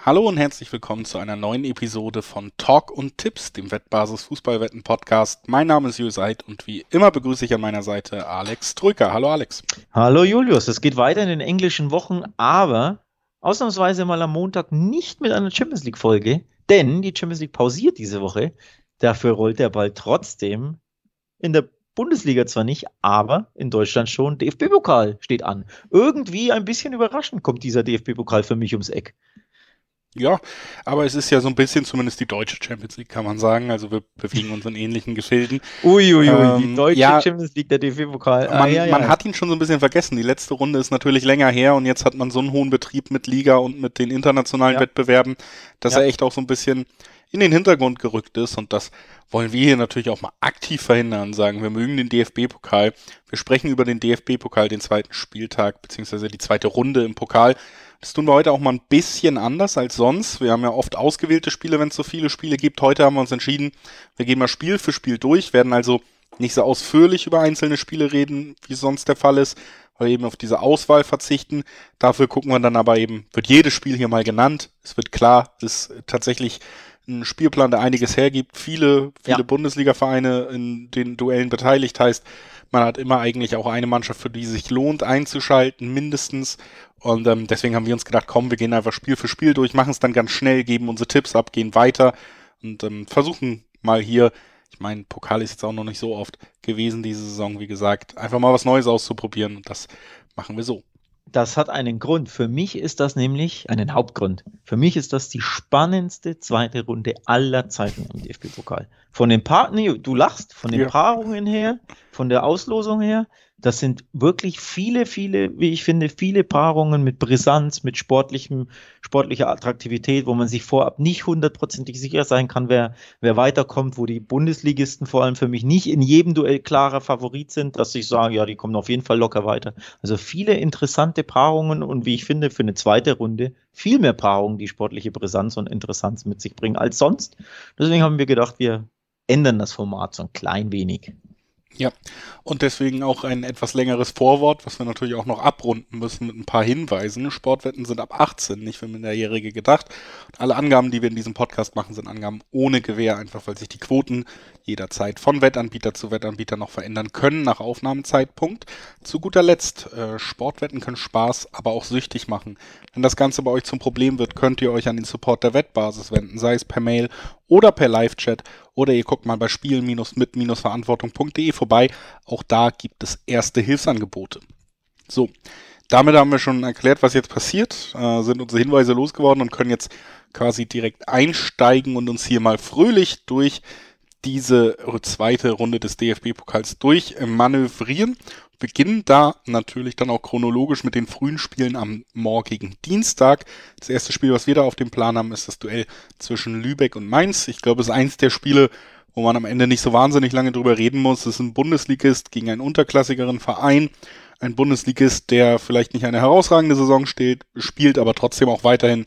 Hallo und herzlich willkommen zu einer neuen Episode von Talk und Tipps, dem Wettbasis Fußballwetten Podcast. Mein Name ist Jules Eid und wie immer begrüße ich an meiner Seite Alex Trücker. Hallo Alex. Hallo Julius, es geht weiter in den englischen Wochen, aber ausnahmsweise mal am Montag nicht mit einer Champions League-Folge, denn die Champions League pausiert diese Woche. Dafür rollt der Ball trotzdem in der Bundesliga zwar nicht, aber in Deutschland schon. DFB-Pokal steht an. Irgendwie ein bisschen überraschend kommt dieser DFB-Pokal für mich ums Eck. Ja, aber es ist ja so ein bisschen zumindest die deutsche Champions League, kann man sagen. Also wir bewegen uns in ähnlichen Gefilden. Uiuiui, die deutsche Ja, Champions League, der DFB-Pokal. man hat ihn schon so ein bisschen vergessen. Die letzte Runde ist natürlich länger her und jetzt hat man so einen hohen Betrieb mit Liga und mit den internationalen Ja, Wettbewerben, dass er ja. echt auch so ein bisschen in den Hintergrund gerückt ist und das wollen wir hier natürlich auch mal aktiv verhindern, sagen, wir mögen den DFB-Pokal. Wir sprechen über den DFB-Pokal, den zweiten Spieltag, beziehungsweise die zweite Runde im Pokal. Das tun wir heute auch mal ein bisschen anders als sonst. Wir haben ja oft ausgewählte Spiele, wenn es so viele Spiele gibt. Heute haben wir uns entschieden, wir gehen mal Spiel für Spiel durch, werden also nicht so ausführlich über einzelne Spiele reden, wie es sonst der Fall ist, weil wir eben auf diese Auswahl verzichten. Dafür gucken wir dann aber eben, wird jedes Spiel hier mal genannt. Es wird klar, es ist tatsächlich ein Spielplan, der einiges hergibt. Viele Ja. Bundesliga-Vereine in den Duellen beteiligt, heißt, man hat immer eigentlich auch eine Mannschaft, für die es sich lohnt einzuschalten, mindestens. Und deswegen haben wir uns gedacht, komm, wir gehen einfach Spiel für Spiel durch, machen es dann ganz schnell, geben unsere Tipps ab, gehen weiter und versuchen mal hier, ich meine, Pokal ist jetzt auch noch nicht so oft gewesen diese Saison, wie gesagt, einfach mal was Neues auszuprobieren und das machen wir so. Das hat einen Grund. Für mich ist das nämlich einen Hauptgrund. Für mich ist das die spannendste zweite Runde aller Zeiten im DFB-Pokal. Von den nee, du lachst, von den Ja. Paarungen her, von der Auslosung her, das sind wirklich viele, wie ich finde, viele Paarungen mit Brisanz, mit sportlicher Attraktivität, wo man sich vorab nicht hundertprozentig sicher sein kann, wer weiterkommt, wo die Bundesligisten vor allem für mich nicht in jedem Duell klarer Favorit sind, dass ich sage, ja, die kommen auf jeden Fall locker weiter. Also viele interessante Paarungen und wie ich finde, für eine zweite Runde viel mehr Paarungen, die sportliche Brisanz und Interessanz mit sich bringen als sonst. Deswegen haben wir gedacht, wir ändern das Format so ein klein wenig. Ja, und deswegen auch ein etwas längeres Vorwort, was wir natürlich auch noch abrunden müssen mit ein paar Hinweisen. Sportwetten sind ab 18, nicht für Minderjährige gedacht. Und alle Angaben, die wir in diesem Podcast machen, sind Angaben ohne Gewähr, einfach weil sich die Quoten jederzeit von Wettanbieter zu Wettanbieter noch verändern können nach Aufnahmezeitpunkt. Zu guter Letzt, Sportwetten können Spaß, aber auch süchtig machen. Wenn das Ganze bei euch zum Problem wird, könnt ihr euch an den Support der Wettbasis wenden, sei es per Mail oder per Live-Chat oder ihr guckt mal bei spielen-mit-verantwortung.de vorbei. Auch da gibt es erste Hilfsangebote. So, damit haben wir schon erklärt, was jetzt passiert, sind unsere Hinweise losgeworden und können jetzt quasi direkt einsteigen und uns hier mal fröhlich durch diese zweite Runde des DFB-Pokals durchmanövrieren. Beginnen da natürlich dann auch chronologisch mit den frühen Spielen am morgigen Dienstag. Das erste Spiel, was wir da auf dem Plan haben, ist das Duell zwischen Lübeck und Mainz. Ich glaube, es ist eins der Spiele, wo man am Ende nicht so wahnsinnig lange drüber reden muss. Es ist ein Bundesligist gegen einen unterklassigeren Verein. Ein Bundesligist, der vielleicht nicht eine herausragende Saison spielt, aber trotzdem auch weiterhin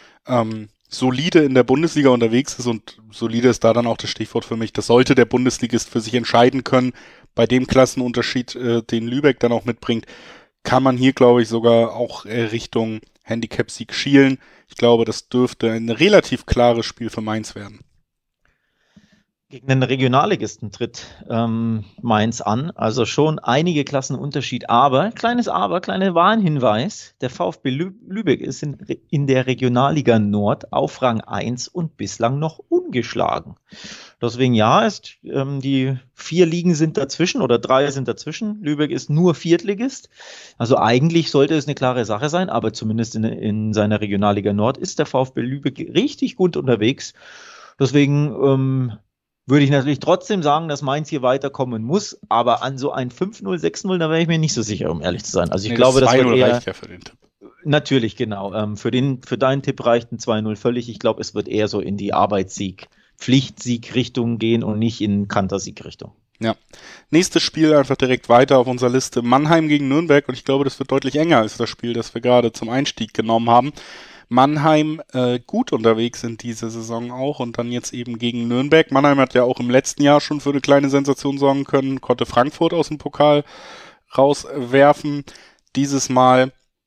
solide in der Bundesliga unterwegs ist und solide ist da dann auch das Stichwort für mich. Das sollte der Bundesligist für sich entscheiden können. Bei dem Klassenunterschied, den Lübeck dann auch mitbringt, kann man hier, glaube ich, sogar auch Richtung Handicap-Sieg schielen. Ich glaube, das dürfte ein relativ klares Spiel für Mainz werden. Gegen den Regionalligisten tritt Mainz an, also schon einige Klassenunterschied, kleiner Warnhinweis, der VfB Lübeck ist in der Regionalliga Nord auf Rang 1 und bislang noch ungeschlagen. Deswegen die 4 Ligen sind dazwischen oder 3 sind dazwischen, Lübeck ist nur Viertligist, also eigentlich sollte es eine klare Sache sein, aber zumindest in seiner Regionalliga Nord ist der VfB Lübeck richtig gut unterwegs, deswegen würde ich natürlich trotzdem sagen, dass Mainz hier weiterkommen muss, aber an so ein 5-0, 6-0, da wäre ich mir nicht so sicher, um ehrlich zu sein. Also ich glaube, das wird eher... reicht ja für den Tipp. Natürlich, genau. Für deinen Tipp reicht ein 2-0 völlig. Ich glaube, es wird eher so in die Pflichtsieg-Richtung gehen und nicht in Kantersieg-Richtung. Ja. Nächstes Spiel einfach direkt weiter auf unserer Liste. Mannheim gegen Nürnberg und ich glaube, das wird deutlich enger als das Spiel, das wir gerade zum Einstieg genommen haben. Mannheim gut unterwegs in dieser Saison auch und dann jetzt eben gegen Nürnberg. Mannheim hat ja auch im letzten Jahr schon für eine kleine Sensation sorgen können, konnte Frankfurt aus dem Pokal rauswerfen. Dieses Mal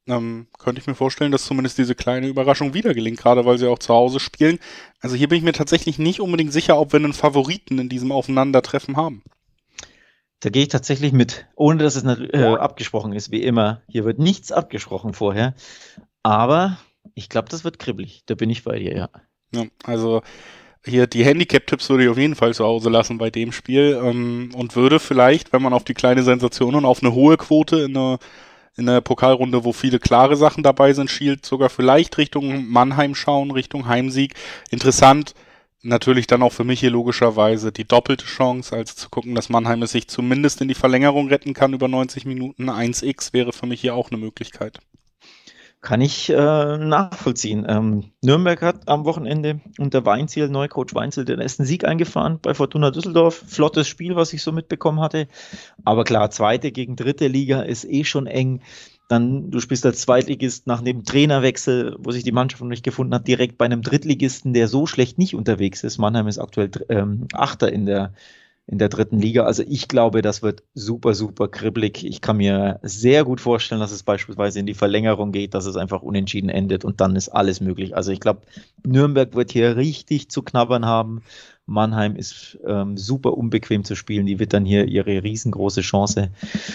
könnte ich mir vorstellen, dass zumindest diese kleine Überraschung wieder gelingt, gerade weil sie auch zu Hause spielen. Also hier bin ich mir tatsächlich nicht unbedingt sicher, ob wir einen Favoriten in diesem Aufeinandertreffen haben. Da gehe ich tatsächlich mit, ohne dass es abgesprochen ist, wie immer. Hier wird nichts abgesprochen vorher. Aber ich glaube, das wird kribbelig. Da bin ich bei dir, ja. Ja, also hier die Handicap-Tipps würde ich auf jeden Fall zu Hause lassen bei dem Spiel und würde vielleicht, wenn man auf die kleine Sensation und auf eine hohe Quote in der Pokalrunde, wo viele klare Sachen dabei sind, schielt, sogar vielleicht Richtung Mannheim schauen, Richtung Heimsieg. Interessant, natürlich dann auch für mich hier logischerweise die doppelte Chance, also zu gucken, dass Mannheim es sich zumindest in die Verlängerung retten kann über 90 Minuten. 1x wäre für mich hier auch eine Möglichkeit. Kann ich nachvollziehen. Nürnberg hat am Wochenende unter Weinziel, Neucoach Weinziel, den ersten Sieg eingefahren bei Fortuna Düsseldorf. Flottes Spiel, was ich so mitbekommen hatte. Aber klar, zweite gegen dritte Liga ist schon eng. Dann, du spielst als Zweitligist nach dem Trainerwechsel, wo sich die Mannschaft noch nicht gefunden hat, direkt bei einem Drittligisten, der so schlecht nicht unterwegs ist. Mannheim ist aktuell Achter in der dritten Liga. Also ich glaube, das wird super, super kribbelig. Ich kann mir sehr gut vorstellen, dass es beispielsweise in die Verlängerung geht, dass es einfach unentschieden endet und dann ist alles möglich. Also ich glaube, Nürnberg wird hier richtig zu knabbern haben. Mannheim ist super unbequem zu spielen. Die wittern hier ihre riesengroße Chance.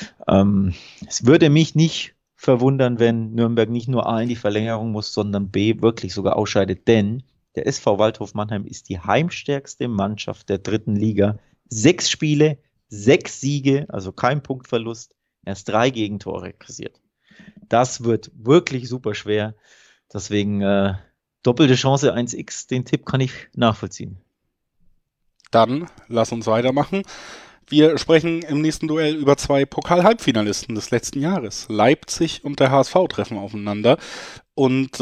Es würde mich nicht verwundern, wenn Nürnberg nicht nur A in die Verlängerung muss, sondern B wirklich sogar ausscheidet, denn der SV Waldhof Mannheim ist die heimstärkste Mannschaft der dritten Liga. 6 Spiele, 6 Siege, also kein Punktverlust, erst 3 Gegentore kassiert. Das wird wirklich super schwer. Deswegen doppelte Chance 1x, den Tipp kann ich nachvollziehen. Dann lass uns weitermachen. Wir sprechen im nächsten Duell über 2 Pokal-Halbfinalisten des letzten Jahres. Leipzig und der HSV treffen aufeinander. Und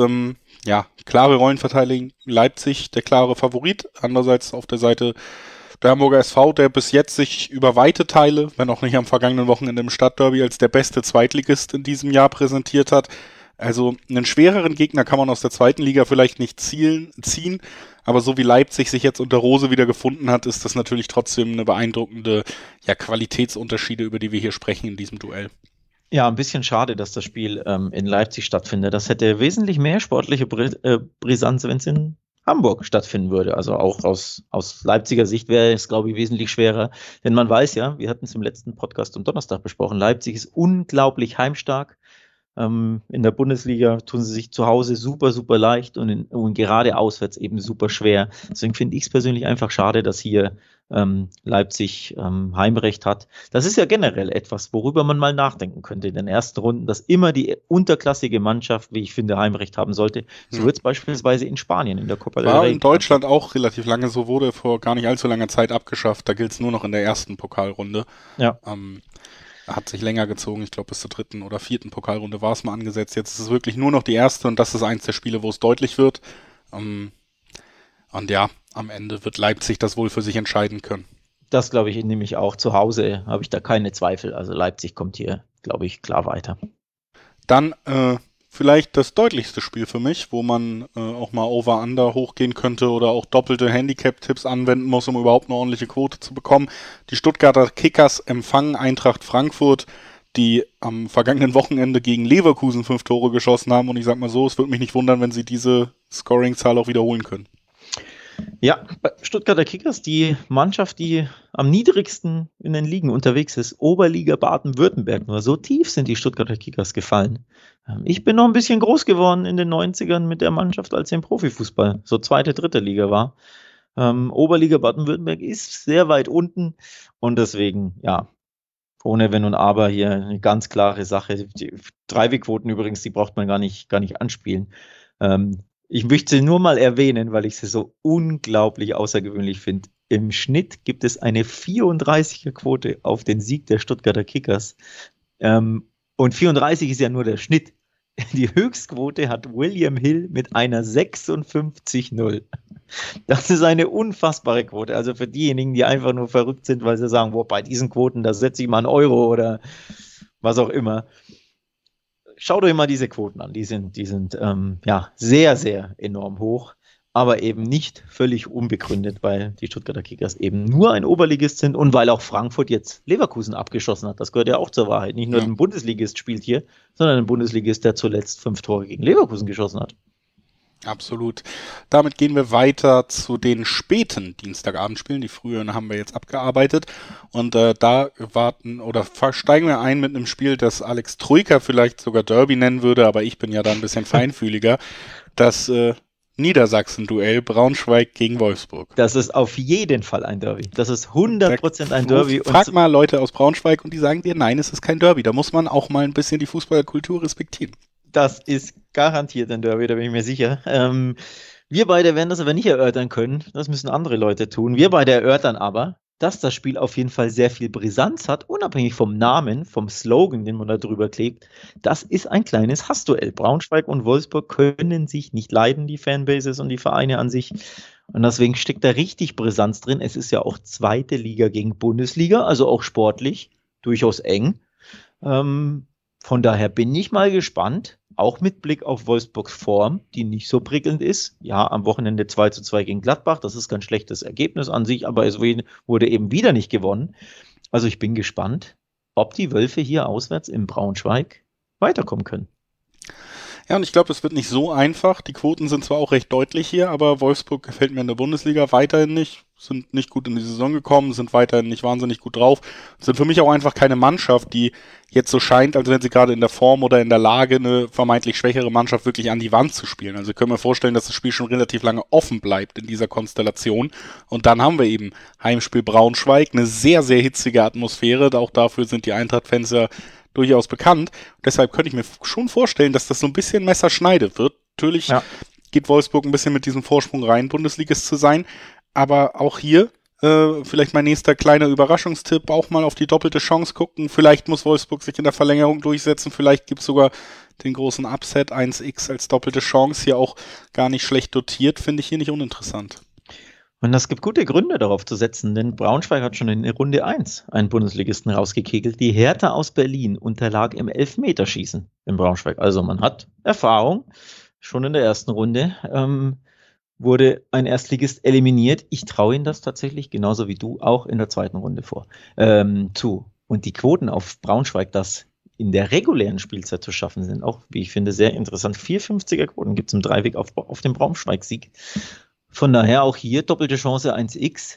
klare Rollenverteilung. Leipzig der klare Favorit. Andererseits auf der Seite der Hamburger SV, der bis jetzt sich über weite Teile, wenn auch nicht am vergangenen Wochenende im Stadtderby, als der beste Zweitligist in diesem Jahr präsentiert hat. Also einen schwereren Gegner kann man aus der zweiten Liga vielleicht nicht ziehen, aber so wie Leipzig sich jetzt unter Rose wieder gefunden hat, ist das natürlich trotzdem eine beeindruckende Qualitätsunterschiede, über die wir hier sprechen in diesem Duell. Ja, ein bisschen schade, dass das Spiel in Leipzig stattfindet. Das hätte wesentlich mehr sportliche Brisanz, wenn es in Hamburg stattfinden würde. Also auch aus Leipziger Sicht wäre es, glaube ich, wesentlich schwerer. Denn man weiß ja, wir hatten es im letzten Podcast am Donnerstag besprochen, Leipzig ist unglaublich heimstark. In der Bundesliga tun sie sich zu Hause super, super leicht und gerade auswärts eben super schwer. Deswegen finde ich es persönlich einfach schade, dass hier Leipzig Heimrecht hat. Das ist ja generell etwas, worüber man mal nachdenken könnte in den ersten Runden, dass immer die unterklassige Mannschaft, wie ich finde, Heimrecht haben sollte. So wird es beispielsweise in Spanien in der Copa del Rey. War in Deutschland auch relativ lange so, wurde vor gar nicht allzu langer Zeit abgeschafft. Da gilt es nur noch in der ersten Pokalrunde. Ja. Hat sich länger gezogen, ich glaube bis zur 3. oder 4. Pokalrunde war es mal angesetzt. Jetzt ist es wirklich nur noch die erste und das ist eins der Spiele, wo es deutlich wird. Und ja, am Ende wird Leipzig das wohl für sich entscheiden können. Das glaube ich nämlich auch. Zu Hause habe ich da keine Zweifel. Also Leipzig kommt hier, glaube ich, klar weiter. Dann vielleicht das deutlichste Spiel für mich, wo man auch mal Over-Under hochgehen könnte oder auch doppelte Handicap-Tipps anwenden muss, um überhaupt eine ordentliche Quote zu bekommen. Die Stuttgarter Kickers empfangen Eintracht Frankfurt, die am vergangenen Wochenende gegen Leverkusen 5 Tore geschossen haben. Und ich sag mal so, es würde mich nicht wundern, wenn sie diese Scoring-Zahl auch wiederholen können. Ja, Stuttgarter Kickers, die Mannschaft, die am niedrigsten in den Ligen unterwegs ist, Oberliga Baden-Württemberg. Nur so tief sind die Stuttgarter Kickers gefallen. Ich bin noch ein bisschen groß geworden in den 90ern mit der Mannschaft, als sie im Profifußball so 2., 3. Liga war. Oberliga Baden-Württemberg ist sehr weit unten und deswegen, ja, ohne Wenn und Aber hier eine ganz klare Sache. Die Dreiwegquoten übrigens, die braucht man gar nicht anspielen. Ich möchte sie nur mal erwähnen, weil ich sie so unglaublich außergewöhnlich finde. Im Schnitt gibt es eine 34er-Quote auf den Sieg der Stuttgarter Kickers. Und 34 ist ja nur der Schnitt. Die Höchstquote hat William Hill mit einer 56,0. Das ist eine unfassbare Quote. Also für diejenigen, die einfach nur verrückt sind, weil sie sagen, boah, bei diesen Quoten, da setze ich mal einen Euro oder was auch immer. Schaut euch mal diese Quoten an. Die sind sehr, sehr enorm hoch. aber eben nicht völlig unbegründet, weil die Stuttgarter Kickers eben nur ein Oberligist sind und weil auch Frankfurt jetzt Leverkusen abgeschossen hat. Das gehört ja auch zur Wahrheit. Nicht nur Ja. ein Bundesligist spielt hier, sondern ein Bundesligist, der zuletzt 5 Tore gegen Leverkusen geschossen hat. Absolut. Damit gehen wir weiter zu den späten Dienstagabendspielen. Die früheren haben wir jetzt abgearbeitet. Und da steigen wir ein mit einem Spiel, das Alex Troika vielleicht sogar Derby nennen würde, aber ich bin ja da ein bisschen feinfühliger. Das Niedersachsen-Duell Braunschweig gegen Wolfsburg. Das ist auf jeden Fall ein Derby. Das ist 100% ein Derby. Frag mal Leute aus Braunschweig und die sagen dir, nein, es ist kein Derby. Da muss man auch mal ein bisschen die Fußballkultur respektieren. Das ist garantiert ein Derby, da bin ich mir sicher. Wir beide werden das aber nicht erörtern können. Das müssen andere Leute tun. Wir beide erörtern aber, dass das Spiel auf jeden Fall sehr viel Brisanz hat, unabhängig vom Namen, vom Slogan, den man da drüber klebt. Das ist ein kleines Hassduell. Braunschweig und Wolfsburg können sich nicht leiden, die Fanbases und die Vereine an sich. Und deswegen steckt da richtig Brisanz drin. Es ist ja auch zweite Liga gegen Bundesliga, also auch sportlich durchaus eng. Von daher bin ich mal gespannt, auch mit Blick auf Wolfsburgs Form, die nicht so prickelnd ist. Ja, am Wochenende 2:2 gegen Gladbach, das ist kein schlechtes Ergebnis an sich, aber es wurde eben wieder nicht gewonnen. Also ich bin gespannt, ob die Wölfe hier auswärts in Braunschweig weiterkommen können. Ja, und ich glaube, es wird nicht so einfach. Die Quoten sind zwar auch recht deutlich hier, aber Wolfsburg gefällt mir in der Bundesliga weiterhin nicht, sind nicht gut in die Saison gekommen, sind weiterhin nicht wahnsinnig gut drauf, sind für mich auch einfach keine Mannschaft, die jetzt so scheint, als wenn sie gerade in der Form oder in der Lage, eine vermeintlich schwächere Mannschaft wirklich an die Wand zu spielen. Also können wir vorstellen, dass das Spiel schon relativ lange offen bleibt in dieser Konstellation. Und dann haben wir eben Heimspiel Braunschweig, eine sehr, sehr hitzige Atmosphäre. Auch dafür sind die Eintracht-Fans ja durchaus bekannt. Deshalb könnte ich mir schon vorstellen, dass das so ein bisschen Messerschneide wird. Natürlich geht Wolfsburg ein bisschen mit diesem Vorsprung rein, Bundesligist zu sein. Aber auch hier vielleicht mein nächster kleiner Überraschungstipp, auch mal auf die doppelte Chance gucken. Vielleicht muss Wolfsburg sich in der Verlängerung durchsetzen. Vielleicht gibt es sogar den großen Upset 1x als doppelte Chance. Hier auch gar nicht schlecht dotiert, finde ich hier nicht uninteressant. Und es gibt gute Gründe darauf zu setzen, denn Braunschweig hat schon in Runde 1 einen Bundesligisten rausgekegelt. Die Hertha aus Berlin unterlag im Elfmeterschießen in Braunschweig. Also man hat Erfahrung. Schon in der ersten Runde wurde ein Erstligist eliminiert. Ich traue Ihnen das tatsächlich, genauso wie du, auch in der zweiten Runde zu. Und die Quoten auf Braunschweig, das in der regulären Spielzeit zu schaffen, sind auch, wie ich finde, sehr interessant. 4,50er Quoten gibt es im Dreiweg auf den Braunschweig-Sieg. Von daher auch hier doppelte Chance 1x,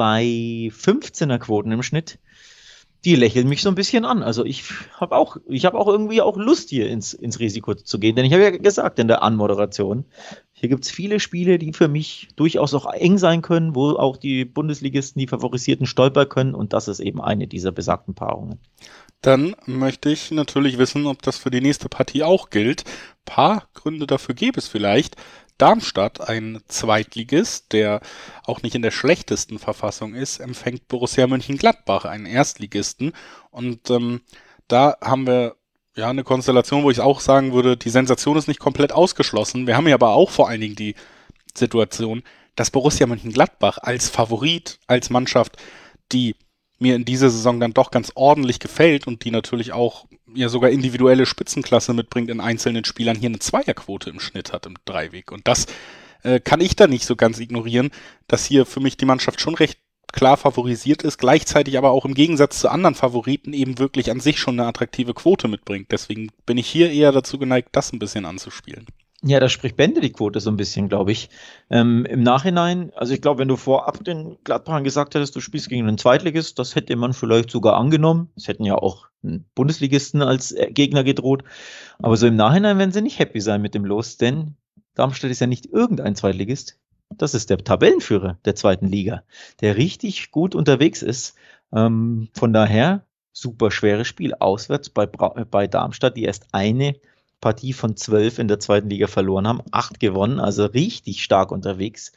2,15er Quoten im Schnitt. Die lächeln mich so ein bisschen an. Also ich habe auch irgendwie auch Lust, hier ins Risiko zu gehen. Denn ich habe ja gesagt in der Anmoderation, hier gibt es viele Spiele, die für mich durchaus auch eng sein können, wo auch die Bundesligisten, die Favorisierten, stolpern können. Und das ist eben eine dieser besagten Paarungen. Dann möchte ich natürlich wissen, ob das für die nächste Partie auch gilt. Ein paar Gründe dafür gäbe es vielleicht. Darmstadt, ein Zweitligist, der auch nicht in der schlechtesten Verfassung ist, empfängt Borussia Mönchengladbach, einen Erstligisten. Und da haben wir ja eine Konstellation, wo ich auch sagen würde, die Sensation ist nicht komplett ausgeschlossen. Wir haben ja aber auch vor allen Dingen die Situation, dass Borussia Mönchengladbach als Favorit, als Mannschaft, die mir in dieser Saison dann doch ganz ordentlich gefällt und die natürlich auch ja sogar individuelle Spitzenklasse mitbringt in einzelnen Spielern, hier eine Zweierquote im Schnitt hat im Dreiweg. Und das kann ich da nicht so ganz ignorieren, dass hier für mich die Mannschaft schon recht klar favorisiert ist, gleichzeitig aber auch im Gegensatz zu anderen Favoriten eben wirklich an sich schon eine attraktive Quote mitbringt. Deswegen bin ich hier eher dazu geneigt, das ein bisschen anzuspielen. Ja, da spricht Bände die Quote so ein bisschen, glaube ich. Im Nachhinein, also ich glaube, wenn du vorab den Gladbachern gesagt hättest, du spielst gegen einen Zweitligist, das hätte man vielleicht sogar angenommen. Es hätten ja auch einen Bundesligisten als Gegner gedroht. Aber so im Nachhinein werden sie nicht happy sein mit dem Los, denn Darmstadt ist ja nicht irgendein Zweitligist. Das ist der Tabellenführer der zweiten Liga, der richtig gut unterwegs ist. Von daher super schweres Spiel auswärts bei Darmstadt, die erst eine Partie von 12 in der zweiten Liga verloren haben, 8 gewonnen, also richtig stark unterwegs.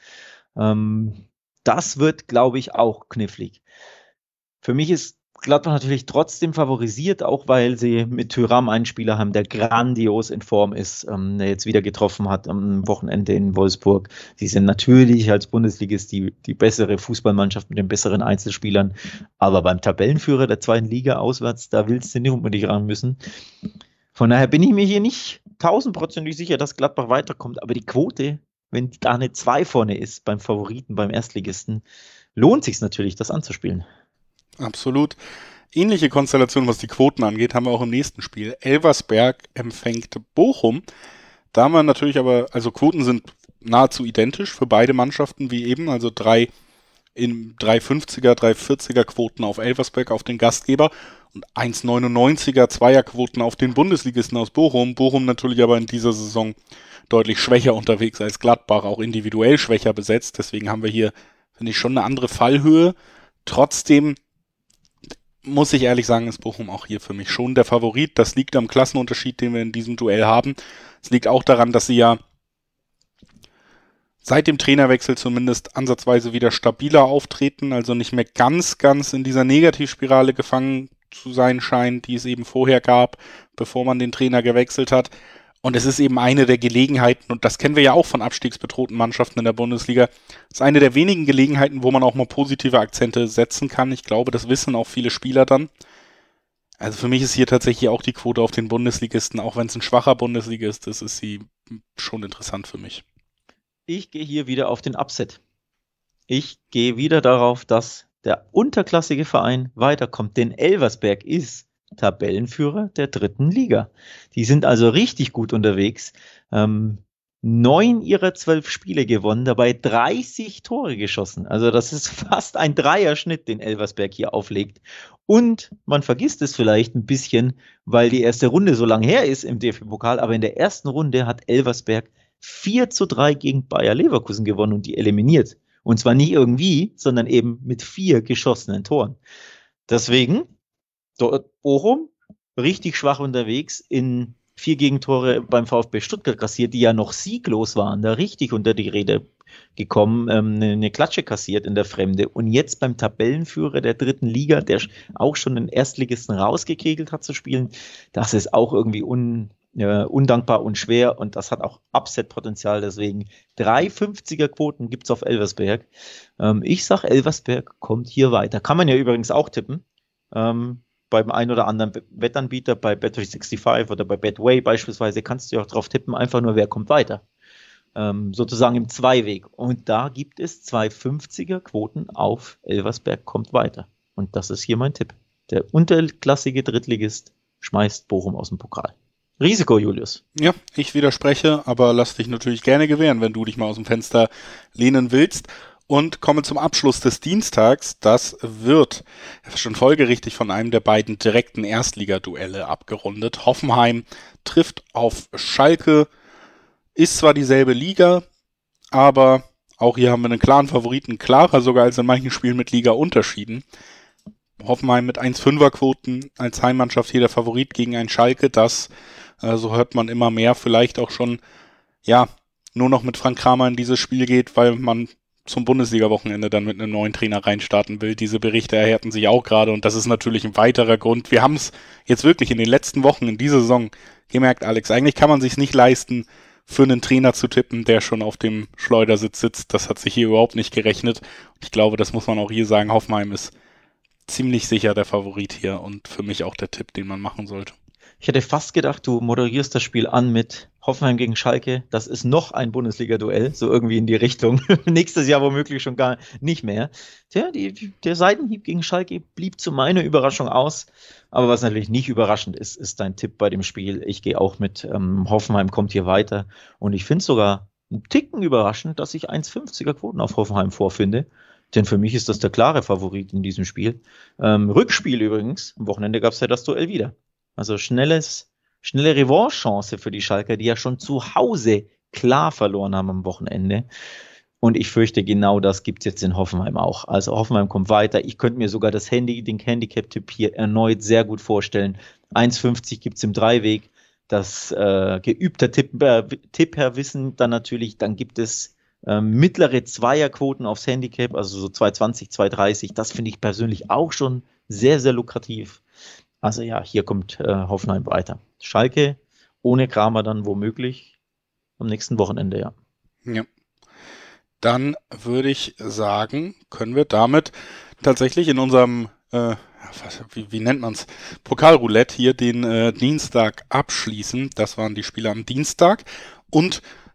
Das wird, glaube ich, auch knifflig. Für mich ist Gladbach natürlich trotzdem favorisiert, auch weil sie mit Thuram einen Spieler haben, der grandios in Form ist, der jetzt wieder getroffen hat am Wochenende in Wolfsburg. Sie sind natürlich als Bundesligist die bessere Fußballmannschaft mit den besseren Einzelspielern, aber beim Tabellenführer der zweiten Liga auswärts, da willst du nicht unbedingt ran müssen. Von daher bin ich mir hier nicht 1000% sicher, dass Gladbach weiterkommt, aber die Quote wenn da eine 2 vorne ist beim Favoriten, beim Erstligisten, lohnt sich natürlich, das anzuspielen. Absolut. Ähnliche Konstellation, was die Quoten angeht, haben wir auch im nächsten Spiel. Elversberg empfängt Bochum. Da haben wir natürlich aber, also Quoten sind nahezu identisch für beide Mannschaften wie eben, also 3,50er, 3,40er Quoten auf Elversberg, auf den Gastgeber und 1,99er Zweierquoten auf den Bundesligisten aus Bochum. Bochum natürlich aber in dieser Saison deutlich schwächer unterwegs als Gladbach, auch individuell schwächer besetzt. Deswegen haben wir hier, finde ich, schon eine andere Fallhöhe. Trotzdem muss ich ehrlich sagen, ist Bochum auch hier für mich schon der Favorit. Das liegt am Klassenunterschied, den wir in diesem Duell haben. Es liegt auch daran, dass sie ja seit dem Trainerwechsel zumindest ansatzweise wieder stabiler auftreten, also nicht mehr ganz in dieser Negativspirale gefangen zu sein scheint, die es eben vorher gab, bevor man den Trainer gewechselt hat. Und es ist eben eine der Gelegenheiten, und das kennen wir ja auch von abstiegsbedrohten Mannschaften in der Bundesliga, es ist eine der wenigen Gelegenheiten, wo man auch mal positive Akzente setzen kann. Ich glaube, das wissen auch viele Spieler dann. Also für mich ist hier tatsächlich auch die Quote auf den Bundesligisten, auch wenn es ein schwacher Bundesligist ist, ist sie schon interessant für mich. Ich gehe hier wieder auf den Upset. Ich gehe wieder darauf, dass der unterklassige Verein weiterkommt, denn Elversberg ist Tabellenführer der 3. Liga. Die sind also richtig gut unterwegs. 9 ihrer 12 Spiele gewonnen, dabei 30 Tore geschossen. Also das ist fast ein Dreierschnitt, den Elversberg hier auflegt. Und man vergisst es vielleicht ein bisschen, weil die erste Runde so lang her ist im DFB-Pokal, aber in der ersten Runde hat Elversberg 4:3 gegen Bayer Leverkusen gewonnen und die eliminiert. Und zwar nicht irgendwie, sondern eben mit 4 geschossenen Toren. Deswegen dort Bochum richtig schwach unterwegs, in 4 Gegentore beim VfB Stuttgart kassiert, die ja noch sieglos waren, da richtig unter die Räder gekommen, eine Klatsche kassiert in der Fremde und jetzt beim Tabellenführer der 3. Liga, der auch schon den Erstligisten rausgekegelt hat zu spielen, das ist auch irgendwie undankbar und schwer und das hat auch Upset-Potenzial, deswegen 3,50er Quoten gibt es auf Elversberg. Ich sag, Elversberg kommt hier weiter. Kann man ja übrigens auch tippen. Beim einen oder anderen Wettanbieter, bei Bet365 oder bei Betway beispielsweise, kannst du ja auch drauf tippen, einfach nur, wer kommt weiter. Sozusagen im Zweiweg. Und da gibt es 2,50er Quoten auf Elversberg kommt weiter. Und das ist hier mein Tipp. Der unterklassige Drittligist schmeißt Bochum aus dem Pokal. Risiko, Julius. Ja, ich widerspreche, aber lass dich natürlich gerne gewähren, wenn du dich mal aus dem Fenster lehnen willst. Und komme zum Abschluss des Dienstags. Das wird schon folgerichtig von einem der beiden direkten Erstligaduelle abgerundet. Hoffenheim trifft auf Schalke. Ist zwar dieselbe Liga, aber auch hier haben wir einen klaren Favoriten, klarer sogar als in manchen Spielen mit Liga-Unterschieden. Hoffenheim mit 1,5er Quoten als Heimmannschaft hier der Favorit gegen ein Schalke, das, so hört man immer mehr, vielleicht auch schon, ja, nur noch mit Frank Kramer in dieses Spiel geht, weil man zum Bundesliga-Wochenende dann mit einem neuen Trainer reinstarten will. Diese Berichte erhärten sich auch gerade und das ist natürlich ein weiterer Grund. Wir haben es jetzt wirklich in den letzten Wochen in dieser Saison gemerkt, Alex, eigentlich kann man sich nicht leisten, für einen Trainer zu tippen, der schon auf dem Schleudersitz sitzt. Das hat sich hier überhaupt nicht gerechnet. Ich glaube, das muss man auch hier sagen. Hoffenheim ist ziemlich sicher der Favorit hier und für mich auch der Tipp, den man machen sollte. Ich hätte fast gedacht, du moderierst das Spiel an mit Hoffenheim gegen Schalke. Das ist noch ein Bundesliga-Duell, so irgendwie in die Richtung. Nächstes Jahr womöglich schon gar nicht mehr. Tja, der Seitenhieb gegen Schalke blieb zu meiner Überraschung aus. Aber was natürlich nicht überraschend ist, ist dein Tipp bei dem Spiel. Ich gehe auch mit Hoffenheim kommt hier weiter. Und ich finde es sogar einen Ticken überraschend, dass ich 1,50er Quoten auf Hoffenheim vorfinde. Denn für mich ist das der klare Favorit in diesem Spiel. Rückspiel übrigens. Am Wochenende gab es ja das Duell wieder. Also schnelle Revanche-Chance für die Schalker, die ja schon zu Hause klar verloren haben am Wochenende. Und ich fürchte, genau das gibt es jetzt in Hoffenheim auch. Also Hoffenheim kommt weiter. Ich könnte mir sogar den Handicap-Tipp hier erneut sehr gut vorstellen. 1,50 gibt es im Dreiweg. Das geübter Tippherwissen dann natürlich. Dann gibt es mittlere Zweierquoten aufs Handicap, also so 2,20, 2,30. Das finde ich persönlich auch schon sehr, sehr lukrativ. Also ja, hier kommt Hoffenheim weiter. Schalke ohne Kramer dann womöglich am nächsten Wochenende, ja. Ja. Dann würde ich sagen, können wir damit tatsächlich in unserem, wie nennt man's, Pokalroulette hier den Dienstag abschließen. Das waren die Spiele am Dienstag. Und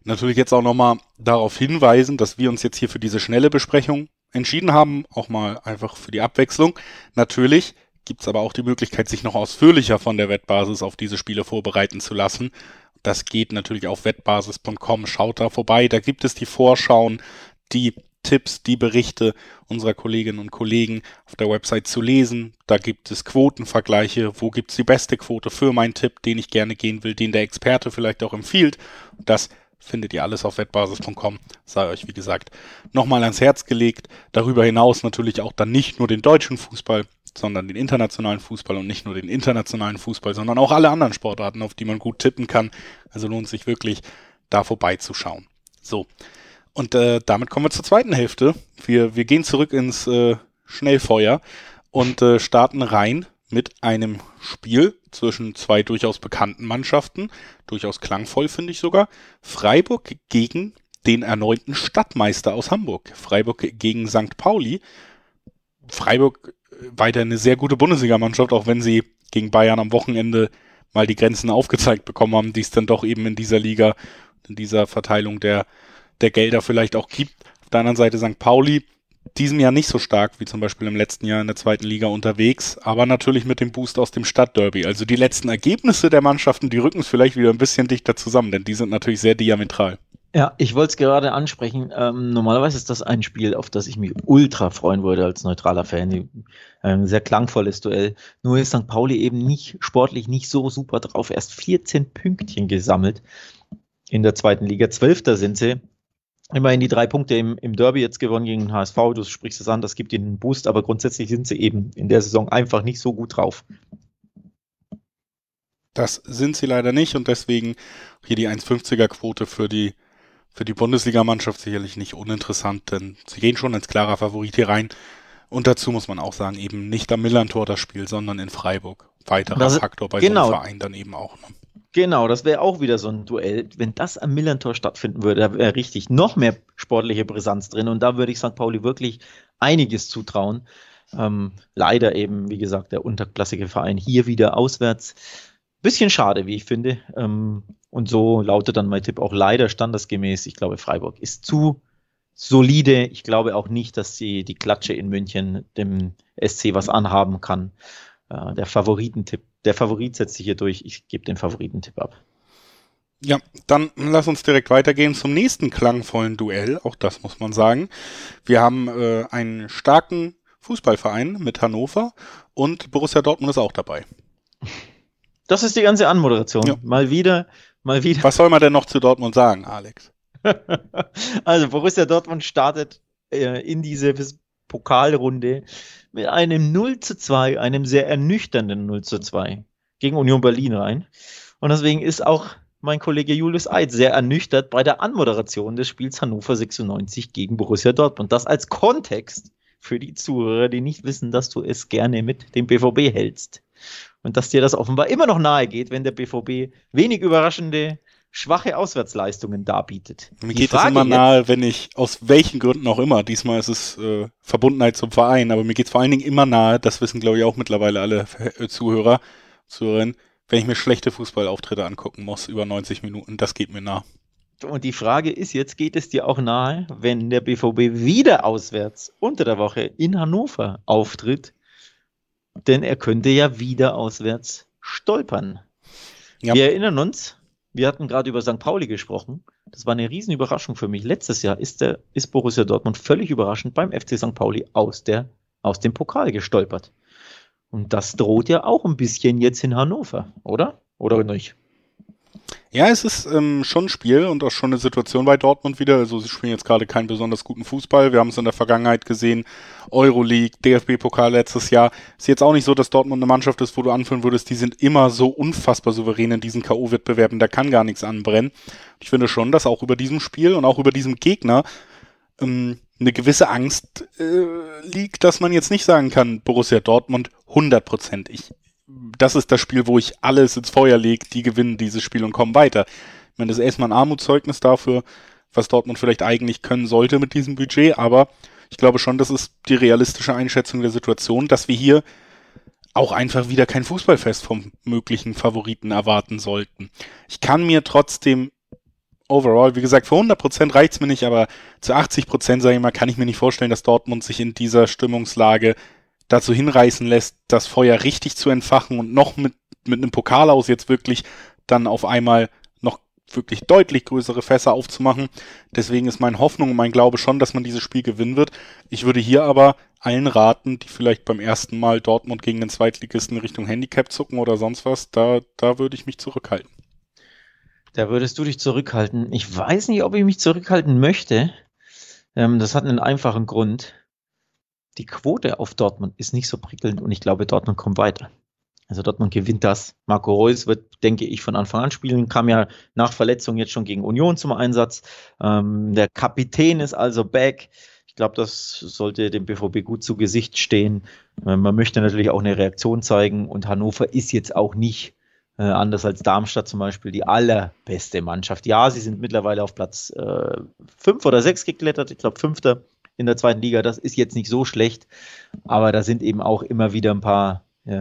Natürlich jetzt auch nochmal darauf hinweisen, dass wir uns jetzt hier für diese schnelle Besprechung entschieden haben, auch mal einfach für die Abwechslung. Natürlich gibt's aber auch die Möglichkeit, sich noch ausführlicher von der Wettbasis auf diese Spiele vorbereiten zu lassen. Das geht natürlich auf wettbasis.com. Schaut da vorbei. Da gibt es die Vorschauen, die Tipps, die Berichte unserer Kolleginnen und Kollegen auf der Website zu lesen. Da gibt es Quotenvergleiche. Wo gibt's die beste Quote für meinen Tipp, den ich gerne gehen will, den der Experte vielleicht auch empfiehlt. Das findet ihr alles auf wettbasis.com. Sei euch, wie gesagt, nochmal ans Herz gelegt. Darüber hinaus natürlich auch dann nicht nur den deutschen Fußball, sondern den internationalen Fußball und nicht nur den internationalen Fußball, sondern auch alle anderen Sportarten, auf die man gut tippen kann. Also lohnt sich wirklich, da vorbeizuschauen. So, und damit kommen wir zur zweiten Hälfte. Wir gehen zurück ins Schnellfeuer und starten rein mit einem Spiel zwischen zwei durchaus bekannten Mannschaften, durchaus klangvoll finde ich sogar. Freiburg gegen den erneuten Stadtmeister aus Hamburg. Freiburg gegen St. Pauli. Freiburg weiter eine sehr gute Bundesligamannschaft, auch wenn sie gegen Bayern am Wochenende mal die Grenzen aufgezeigt bekommen haben, die es dann doch eben in dieser Liga, in dieser Verteilung der Gelder vielleicht auch gibt. Auf der anderen Seite St. Pauli, diesem Jahr nicht so stark wie zum Beispiel im letzten Jahr in der zweiten Liga unterwegs, aber natürlich mit dem Boost aus dem Stadtderby. Also die letzten Ergebnisse der Mannschaften, die rücken es vielleicht wieder ein bisschen dichter zusammen, denn die sind natürlich sehr diametral. Ja, ich wollte es gerade ansprechen. Normalerweise ist das ein Spiel, auf das ich mich ultra freuen würde als neutraler Fan. Ein sehr klangvolles Duell. Nur ist St. Pauli eben nicht sportlich nicht so super drauf. Erst 14 Pünktchen gesammelt in der zweiten Liga. 12. sind sie. Immerhin die 3 Punkte im Derby jetzt gewonnen gegen den HSV. Du sprichst es an, das gibt ihnen einen Boost, aber grundsätzlich sind sie eben in der Saison einfach nicht so gut drauf. Das sind sie leider nicht und deswegen hier die 1,50er Quote für die Bundesligamannschaft sicherlich nicht uninteressant, denn sie gehen schon als klarer Favorit hier rein. Und dazu muss man auch sagen, eben nicht am Millerntor das Spiel, sondern in Freiburg. Weiterer Faktor bei so einem Verein dann eben auch. Ne? Genau, das wäre auch wieder so ein Duell. Wenn das am Millerntor stattfinden würde, da wäre richtig noch mehr sportliche Brisanz drin. Und da würde ich St. Pauli wirklich einiges zutrauen. Leider eben, wie gesagt, der unterklassige Verein hier wieder auswärts. Bisschen schade, wie ich finde. Und so lautet dann mein Tipp auch leider standesgemäß. Ich glaube, Freiburg ist zu solide. Ich glaube auch nicht, dass die Klatsche in München dem SC was anhaben kann. Der Favorit setzt sich hier durch. Ich gebe den Favoritentipp ab. Ja, dann lass uns direkt weitergehen zum nächsten klangvollen Duell. Auch das muss man sagen. Wir haben einen starken Fußballverein mit Hannover und Borussia Dortmund ist auch dabei. Das ist die ganze Anmoderation. Ja. Mal wieder. Was soll man denn noch zu Dortmund sagen, Alex? Also Borussia Dortmund startet in diese Pokalrunde mit einem 0:2, einem sehr ernüchternden 0:2 gegen Union Berlin rein. Und deswegen ist auch mein Kollege Julius Eid sehr ernüchtert bei der Anmoderation des Spiels Hannover 96 gegen Borussia Dortmund. Das als Kontext für die Zuhörer, die nicht wissen, dass du es gerne mit dem BVB hältst. Und dass dir das offenbar immer noch nahe geht, wenn der BVB wenig überraschende, schwache Auswärtsleistungen darbietet. Mir geht es immer nahe, wenn ich, aus welchen Gründen auch immer, diesmal ist es Verbundenheit zum Verein, aber mir geht es vor allen Dingen immer nahe, das wissen glaube ich auch mittlerweile alle Zuhörerinnen, wenn ich mir schlechte Fußballauftritte angucken muss, über 90 Minuten, das geht mir nah. Und die Frage ist jetzt, geht es dir auch nahe, wenn der BVB wieder auswärts unter der Woche in Hannover auftritt? Denn er könnte ja wieder auswärts stolpern. Ja. Wir erinnern uns, wir hatten gerade über St. Pauli gesprochen. Das war eine Riesenüberraschung für mich. Letztes Jahr ist Borussia Dortmund völlig überraschend beim FC St. Pauli aus dem Pokal gestolpert. Und das droht ja auch ein bisschen jetzt in Hannover, oder? Oder nicht? Ja, es ist schon ein Spiel und auch schon eine Situation bei Dortmund wieder. Also sie spielen jetzt gerade keinen besonders guten Fußball. Wir haben es in der Vergangenheit gesehen. Euroleague, DFB-Pokal letztes Jahr. Ist jetzt auch nicht so, dass Dortmund eine Mannschaft ist, wo du anführen würdest, die sind immer so unfassbar souverän in diesen K.O.-Wettbewerben. Da kann gar nichts anbrennen. Ich finde schon, dass auch über diesem Spiel und auch über diesem Gegner eine gewisse Angst liegt, dass man jetzt nicht sagen kann, Borussia Dortmund 100%. Das ist das Spiel, wo ich alles ins Feuer lege, die gewinnen dieses Spiel und kommen weiter. Ich meine, das ist erstmal ein Armutszeugnis dafür, was Dortmund vielleicht eigentlich können sollte mit diesem Budget, aber ich glaube schon, das ist die realistische Einschätzung der Situation, dass wir hier auch einfach wieder kein Fußballfest vom möglichen Favoriten erwarten sollten. Ich kann mir trotzdem overall, wie gesagt, für 100% reicht's mir nicht, aber zu 80%, sage ich mal, kann ich mir nicht vorstellen, dass Dortmund sich in dieser Stimmungslage dazu hinreißen lässt, das Feuer richtig zu entfachen und noch mit einem Pokal aus jetzt wirklich dann auf einmal noch wirklich deutlich größere Fässer aufzumachen. Deswegen ist meine Hoffnung und mein Glaube schon, dass man dieses Spiel gewinnen wird. Ich würde hier aber allen raten, die vielleicht beim ersten Mal Dortmund gegen den Zweitligisten Richtung Handicap zucken oder sonst was, da würde ich mich zurückhalten. Da würdest du dich zurückhalten. Ich weiß nicht, ob ich mich zurückhalten möchte. Das hat einen einfachen Grund. Die Quote auf Dortmund ist nicht so prickelnd und ich glaube, Dortmund kommt weiter. Also Dortmund gewinnt das. Marco Reus wird, denke ich, von Anfang an spielen. Kam ja nach Verletzung jetzt schon gegen Union zum Einsatz. Der Kapitän ist also back. Ich glaube, das sollte dem BVB gut zu Gesicht stehen. Man möchte natürlich auch eine Reaktion zeigen und Hannover ist jetzt auch nicht anders als Darmstadt zum Beispiel die allerbeste Mannschaft. Ja, sie sind mittlerweile auf Platz 5 oder 6 geklettert. Ich glaube, 5. in der zweiten Liga. Das ist jetzt nicht so schlecht, aber da sind eben auch immer wieder ein paar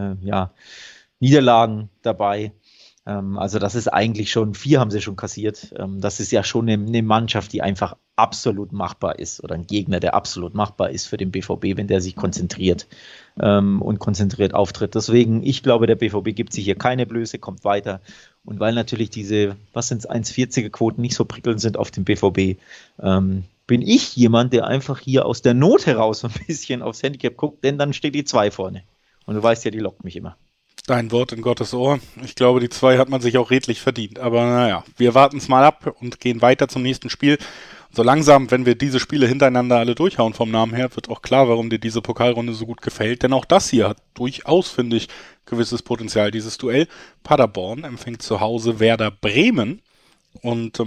Niederlagen dabei. Also das ist eigentlich schon, 4 haben sie schon kassiert. Das ist ja schon eine Mannschaft, die einfach absolut machbar ist oder ein Gegner, der absolut machbar ist für den BVB, wenn der sich konzentriert und konzentriert auftritt. Deswegen, ich glaube, der BVB gibt sich hier keine Blöße, kommt weiter. Und weil natürlich diese, 1,40er Quoten nicht so prickelnd sind auf dem BVB, bin ich jemand, der einfach hier aus der Not heraus so ein bisschen aufs Handicap guckt, denn dann steht die 2 vorne. Und du weißt ja, die lockt mich immer. Dein Wort in Gottes Ohr. Ich glaube, die 2 hat man sich auch redlich verdient. Aber naja, wir warten es mal ab und gehen weiter zum nächsten Spiel. So langsam, wenn wir diese Spiele hintereinander alle durchhauen vom Namen her, wird auch klar, warum dir diese Pokalrunde so gut gefällt. Denn auch das hier hat durchaus, finde ich, gewisses Potenzial. Dieses Duell Paderborn empfängt zu Hause Werder Bremen. Und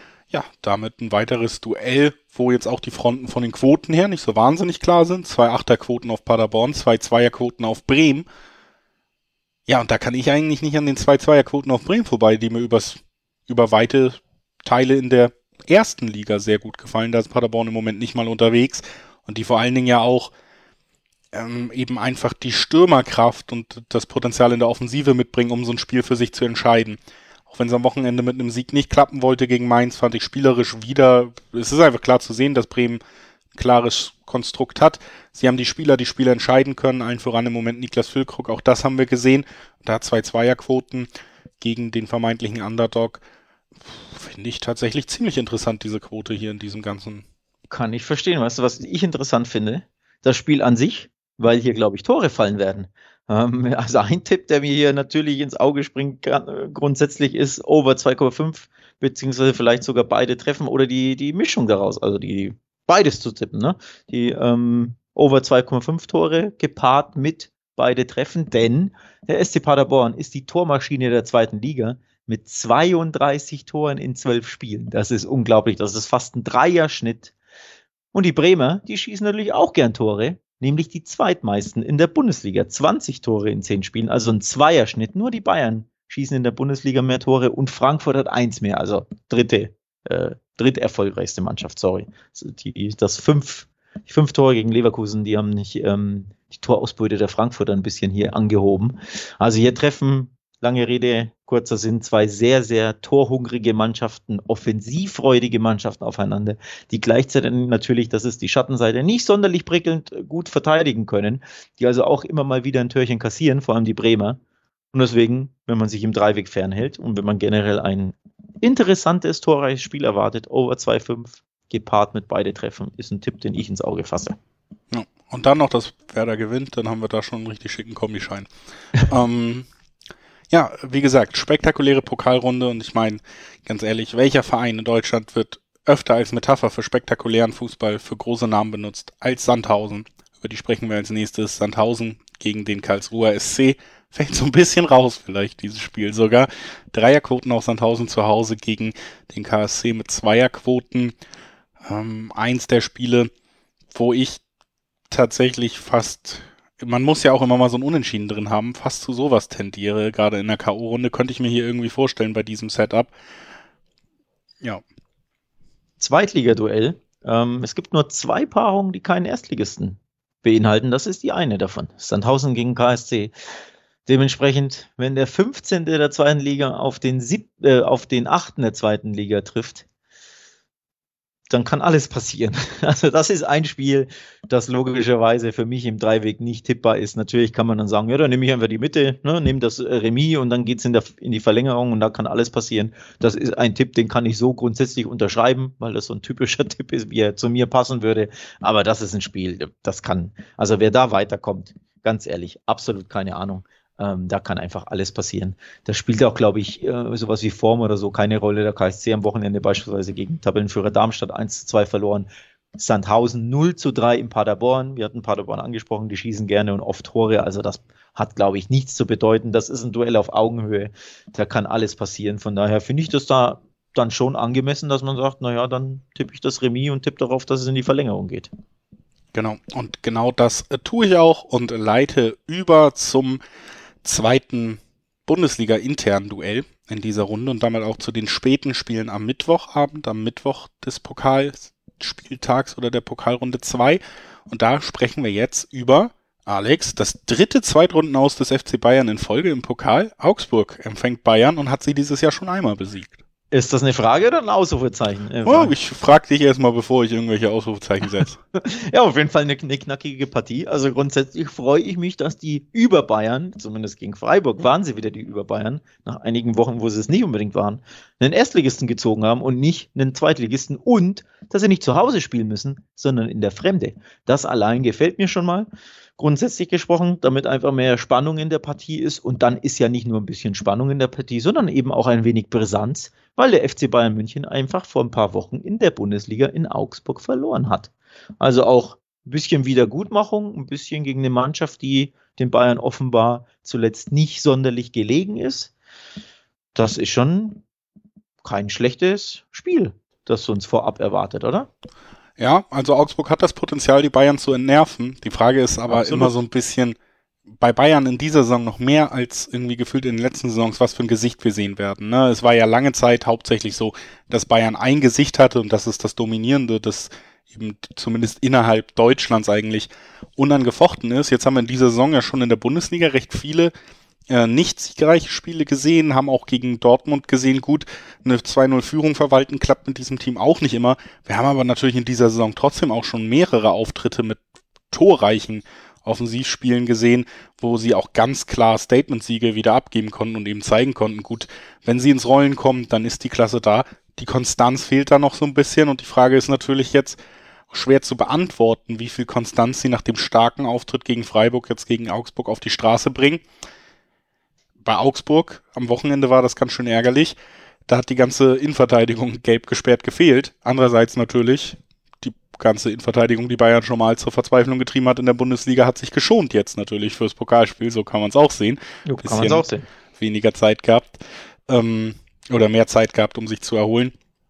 damit ein weiteres Duell, wo jetzt auch die Fronten von den Quoten her nicht so wahnsinnig klar sind. 2 Achterquoten auf Paderborn, 2 Zweierquoten auf Bremen. Ja, und da kann ich eigentlich nicht an den 2 Zweierquoten auf Bremen vorbei, die mir über weite Teile in der ersten Liga sehr gut gefallen. Da ist Paderborn im Moment nicht mal unterwegs und die vor allen Dingen ja auch eben einfach die Stürmerkraft und das Potenzial in der Offensive mitbringen, um so ein Spiel für sich zu entscheiden. Auch wenn es am Wochenende mit einem Sieg nicht klappen wollte gegen Mainz, fand ich spielerisch wieder, es ist einfach klar zu sehen, dass Bremen ein klares Konstrukt hat. Sie haben die Spieler entscheiden können, allen voran im Moment Niklas Füllkrug, auch das haben wir gesehen. Da 2 Zweierquoten gegen den vermeintlichen Underdog. Finde ich tatsächlich ziemlich interessant, diese Quote hier in diesem ganzen. Kann ich verstehen. Weißt du, was ich interessant finde? Das Spiel an sich, weil hier, glaube ich, Tore fallen werden. Also ein Tipp, der mir hier natürlich ins Auge springt, grundsätzlich ist over 2,5, beziehungsweise vielleicht sogar beide treffen oder die Mischung daraus, also die beides zu tippen, ne? Die over 2,5 Tore gepaart mit beide treffen, denn der SC Paderborn ist die Tormaschine der zweiten Liga mit 32 Toren in 12 Spielen. Das ist unglaublich, das ist fast ein Dreierschnitt. Und die Bremer, die schießen natürlich auch gern Tore, nämlich die zweitmeisten in der Bundesliga. 20 Tore in 10 Spielen, also ein Zweierschnitt. Nur die Bayern schießen in der Bundesliga mehr Tore und Frankfurt hat 1 mehr, also dritterfolgreichste Mannschaft, sorry. Also die 5 Tore gegen Leverkusen, die haben nicht die Torausbeute der Frankfurter ein bisschen hier angehoben. Also hier treffen, lange Rede, kurzer Sinn, 2 sehr, sehr torhungrige Mannschaften, offensivfreudige Mannschaften aufeinander, die gleichzeitig natürlich, das ist die Schattenseite, nicht sonderlich prickelnd gut verteidigen können, die also auch immer mal wieder ein Türchen kassieren, vor allem die Bremer. Und deswegen, wenn man sich im Dreiweg fernhält und wenn man generell ein interessantes, torreiches Spiel erwartet, over 2,5 gepaart mit beide Treffen, ist ein Tipp, den ich ins Auge fasse. Ja, und dann noch, dass Werder gewinnt, dann haben wir da schon einen richtig schicken Kombischein. Ja, wie gesagt, spektakuläre Pokalrunde und ich meine, ganz ehrlich, welcher Verein in Deutschland wird öfter als Metapher für spektakulären Fußball für große Namen benutzt als Sandhausen? Über die sprechen wir als nächstes. Sandhausen gegen den Karlsruher SC. Fällt so ein bisschen raus vielleicht, dieses Spiel sogar. Dreierquoten auf Sandhausen zu Hause gegen den KSC mit Zweierquoten. Eins der Spiele, wo ich tatsächlich fast, man muss ja auch immer mal so ein Unentschieden drin haben, fast zu sowas tendiere, gerade in der K.O.-Runde, könnte ich mir hier irgendwie vorstellen bei diesem Setup. Ja. Zweitligaduell. Es gibt nur 2 Paarungen, die keinen Erstligisten beinhalten. Das ist die eine davon. Sandhausen gegen KSC. Dementsprechend, wenn der 15. der zweiten Liga auf den 8. der zweiten Liga trifft, dann kann alles passieren. Also das ist ein Spiel, das logischerweise für mich im Dreiweg nicht tippbar ist. Natürlich kann man dann sagen, ja, dann nehme ich einfach die Mitte, ne, nehme das Remis und dann geht es in die Verlängerung und da kann alles passieren. Das ist ein Tipp, den kann ich so grundsätzlich unterschreiben, weil das so ein typischer Tipp ist, wie er zu mir passen würde. Aber das ist ein Spiel, das kann, also wer da weiterkommt, ganz ehrlich, absolut keine Ahnung. Da kann einfach alles passieren. Da spielt auch, glaube ich, sowas wie Form oder so keine Rolle. Der KSC am Wochenende beispielsweise gegen Tabellenführer Darmstadt 1:2 verloren. Sandhausen 0:3 in Paderborn. Wir hatten Paderborn angesprochen, die schießen gerne und oft Tore. Also das hat, glaube ich, nichts zu bedeuten. Das ist ein Duell auf Augenhöhe. Da kann alles passieren. Von daher finde ich das da dann schon angemessen, dass man sagt, naja, dann tippe ich das Remis und tippe darauf, dass es in die Verlängerung geht. Genau, und genau das tue ich auch und leite über zum zweiten Bundesliga-internen Duell in dieser Runde und damit auch zu den späten Spielen am Mittwochabend, am Mittwoch des Pokalspieltags oder der Pokalrunde 2. Und da sprechen wir jetzt über, Alex, das dritte Zweitrundenaus des FC Bayern in Folge im Pokal. Augsburg empfängt Bayern und hat sie dieses Jahr schon einmal besiegt. Ist das eine Frage oder ein Ausrufezeichen? Oh, ich frage dich erstmal, bevor ich irgendwelche Ausrufezeichen setze. Ja, auf jeden Fall eine knackige Partie. Also grundsätzlich freue ich mich, dass die über Bayern, zumindest gegen Freiburg, waren sie wieder die über Bayern, nach einigen Wochen, wo sie es nicht unbedingt waren, einen Erstligisten gezogen haben und nicht einen Zweitligisten und dass sie nicht zu Hause spielen müssen, sondern in der Fremde. Das allein gefällt mir schon mal. Grundsätzlich gesprochen, damit einfach mehr Spannung in der Partie ist. Und dann ist ja nicht nur ein bisschen Spannung in der Partie, sondern eben auch ein wenig Brisanz, weil der FC Bayern München einfach vor ein paar Wochen in der Bundesliga in Augsburg verloren hat. Also auch ein bisschen Wiedergutmachung, ein bisschen gegen eine Mannschaft, die den Bayern offenbar zuletzt nicht sonderlich gelegen ist. Das ist schon kein schlechtes Spiel, das uns vorab erwartet, oder? Ja, also Augsburg hat das Potenzial, die Bayern zu entnerven. Die Frage ist aber Absolut. immer so ein bisschen, bei Bayern in dieser Saison noch mehr als irgendwie gefühlt in den letzten Saisons, was für ein Gesicht wir sehen werden. Ne? Es war ja lange Zeit hauptsächlich so, dass Bayern ein Gesicht hatte und das ist das Dominierende, das eben zumindest innerhalb Deutschlands eigentlich unangefochten ist. Jetzt haben wir in dieser Saison ja schon in der Bundesliga recht viele nicht siegreiche Spiele gesehen, haben auch gegen Dortmund gesehen, gut, eine 2:0-Führung verwalten klappt mit diesem Team auch nicht immer. Wir haben aber natürlich in dieser Saison trotzdem auch schon mehrere Auftritte mit torreichen Offensivspielen gesehen, wo sie auch ganz klar Statement-Siege wieder abgeben konnten und eben zeigen konnten, gut, wenn sie ins Rollen kommen, dann ist die Klasse da. Die Konstanz fehlt da noch so ein bisschen und die Frage ist natürlich jetzt schwer zu beantworten, wie viel Konstanz sie nach dem starken Auftritt gegen Freiburg jetzt gegen Augsburg auf die Straße bringen. Bei Augsburg am Wochenende war das ganz schön ärgerlich. Da hat die ganze Innenverteidigung gelb gesperrt gefehlt. Andererseits natürlich, die ganze Innenverteidigung, die Bayern schon mal zur Verzweiflung getrieben hat in der Bundesliga, hat sich geschont jetzt natürlich fürs Pokalspiel. So kann man es auch sehen. Jo, kann man es auch sehen. Weniger Zeit gehabt oder mehr Zeit gehabt, um sich zu erholen.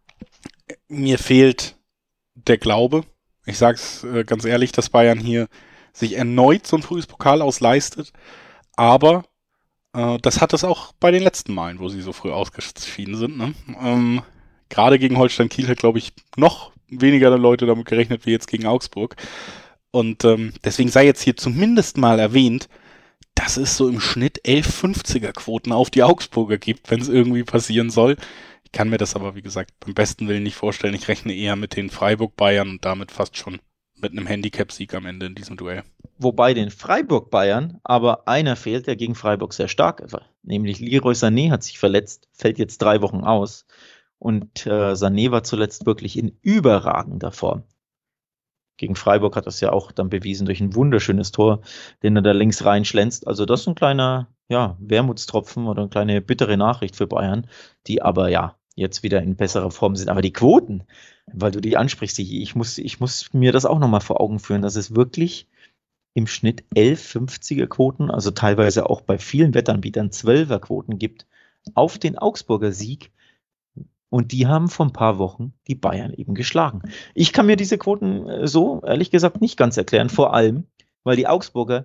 Mir fehlt der Glaube. Ich sage es ganz ehrlich, dass Bayern hier sich erneut so ein frühes Pokal ausleistet. Aber das hat es auch bei den letzten Malen, wo sie so früh ausgeschieden sind. Ne? Gerade gegen Holstein Kiel hat, glaube ich, noch weniger Leute damit gerechnet wie jetzt gegen Augsburg. Und deswegen sei jetzt hier zumindest mal erwähnt, dass es so im Schnitt 11,50er-Quoten auf die Augsburger gibt, wenn es irgendwie passieren soll. Ich kann mir das aber, wie gesagt, beim besten Willen nicht vorstellen. Ich rechne eher mit den Freiburg-Bayern und damit fast schon mit einem Handicap-Sieg am Ende in diesem Duell. Wobei den Freiburg-Bayern aber einer fehlt, der gegen Freiburg sehr stark war. Nämlich Leroy Sané hat sich verletzt, fällt jetzt 3 Wochen aus. Und Sané war zuletzt wirklich in überragender Form. Gegen Freiburg hat das ja auch dann bewiesen durch ein wunderschönes Tor, den er da links reinschlänzt. Also das ist ein kleiner Wermutstropfen oder eine kleine bittere Nachricht für Bayern, die aber jetzt wieder in besserer Form sind. Aber die Quoten, weil du die ansprichst, ich muss mir das auch nochmal vor Augen führen, dass es wirklich im Schnitt 11,50er Quoten, also teilweise auch bei vielen Wettanbietern 12er Quoten gibt, auf den Augsburger Sieg. Und die haben vor ein paar Wochen die Bayern eben geschlagen. Ich kann mir diese Quoten so, ehrlich gesagt, nicht ganz erklären, vor allem, weil die Augsburger